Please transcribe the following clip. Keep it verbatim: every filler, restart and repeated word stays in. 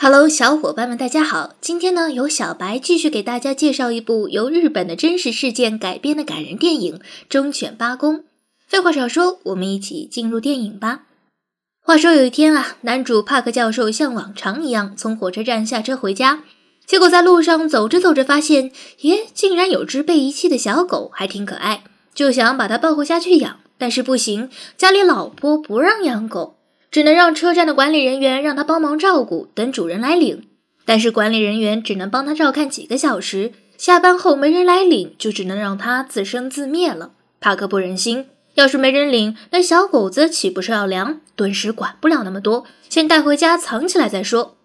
Hello， 小伙伴们，大家好！今天呢，由小白继续给大家介绍一部由日本的真实事件改编的感人电影《忠犬八公》。废话少说，我们一起进入电影吧。话说有一天啊，男主帕克教授像往常一样从火车站下车回家，结果在路上走着走着发现，耶，竟然有只被遗弃的小狗，还挺可爱，就想把它抱回家去养，但是不行，家里老婆不让养狗。只能让车站的管理人员让他帮忙照顾，等主人来领。但是管理人员只能帮他照看几个小时，下班后没人来领，就只能让他自生自灭了。帕克不忍心，要是没人领，那小狗子岂不是要凉？顿时管不了那么多，先带回家藏起来再说。